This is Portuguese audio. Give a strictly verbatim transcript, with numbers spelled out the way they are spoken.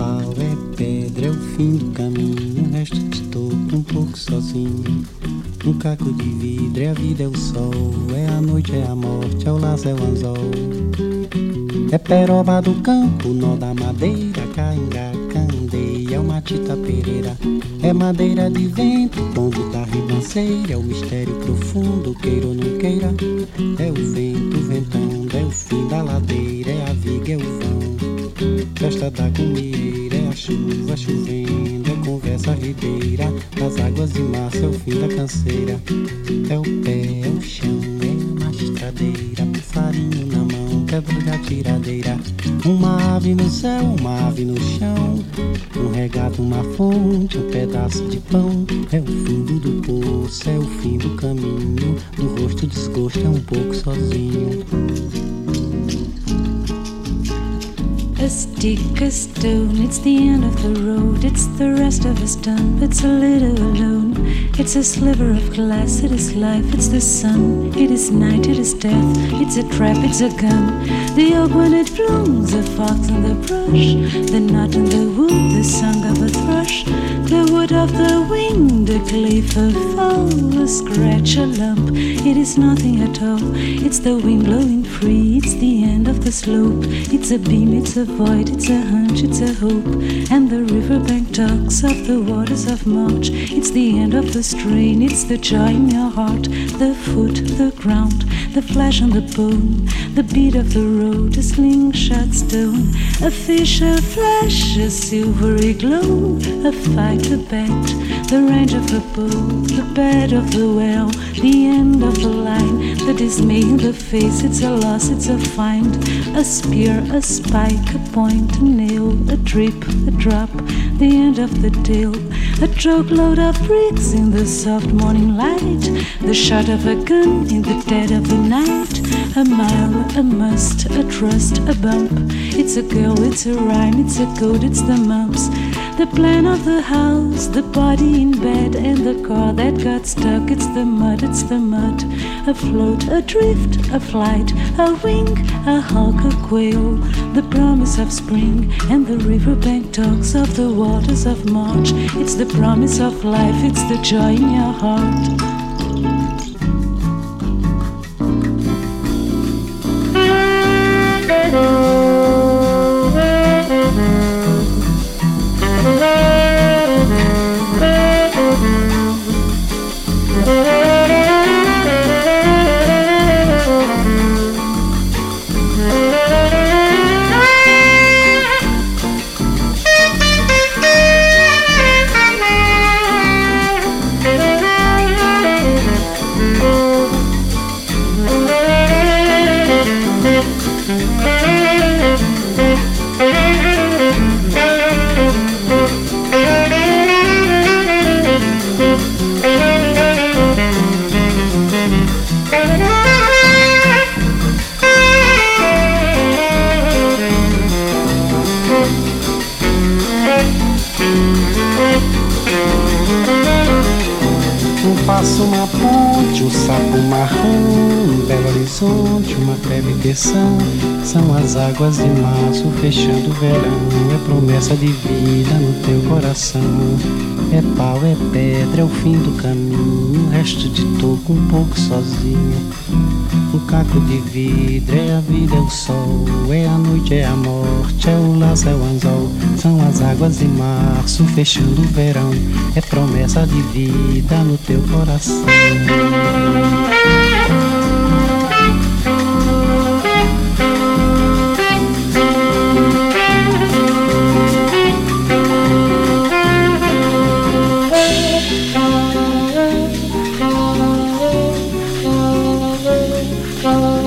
pau, é pedra, é o fim do caminho. O resto estou um pouco sozinho. Um caco de vidro, é a vida, é o sol. É a noite, é a morte, é o laço, é o anzol. É peroba do campo, nó da madeira. Caingá, candeia, é uma tita pereira. É madeira de vento, pombo da ribanceira. É o mistério profundo, queira ou não queira. É o vento ventando, é o fim da ladeira. É a viga, é o vão, festa da gomieira. É a chuva chovendo, é conversa ribeira. Das águas de março, é o fim da canseira. É o pé, é o chão, é uma estradeira. Passarinho na mão, quebra de atiradeira. Uma ave no céu, uma ave no chão. Um regato, uma fonte, um pedaço de pão. É o fundo do poço, é o fim do caminho. Do rosto desgosto, é um pouco sozinho. A stick, a stone, it's the end of the road. It's the rest of a stump, it's a little alone. It's a sliver of glass, it is life, it's the sun. It is night, it is death, it's a trap, it's a gun. The oak when it blooms, a fox in the brush. The knot in the wood, the song of a thrush. The wood of the wind, a cliff, a fall, a scratch, a lump. It is nothing at all, it's the wind blowing free. It's the end of the slope, it's a beam, it's a void, it's a hunch, it's a hope. And the riverbank talks of the waters of March. It's the end of the strain, it's the joy in your heart. The foot, the ground, the flesh and the bone. The beat of the road, a slingshot stone. A fish, a flash, a silvery glow. A fight, a bet, the range of a bow. The bed of the well, the end of the line. The dismay in the face, it's a loss, it's a find. A spear, a spike, a point, a nail. A drip, a drop, the end of the tale. A truckload of bricks in the soft morning light. The shot of a gun in the dead of the night. A mile, a must, a trust, a bump. It's a girl, it's a rhyme, it's a code, it's the mumps. The plan of the house, the body in bed, and the car that got stuck. It's the mud, it's the mud. A float, a drift, a flight, a wing, a hawk, a quail. The promise of spring, and the riverbank talks of the waters of March. It's the promise of life, it's the joy in your heart. Uma ponte, um sapo marrom, um belo horizonte, uma breve tensão. São as águas de março fechando o verão. É promessa de vida no teu coração. É pau, é pedra, é o fim do caminho. O resto de toco um pouco sozinho. Um caco de vidro, é a vida, é o sol. É a noite, é a morte, é o laço, é o anzol. São as águas de março fechando o verão. É promessa de vida no teu coração. Oh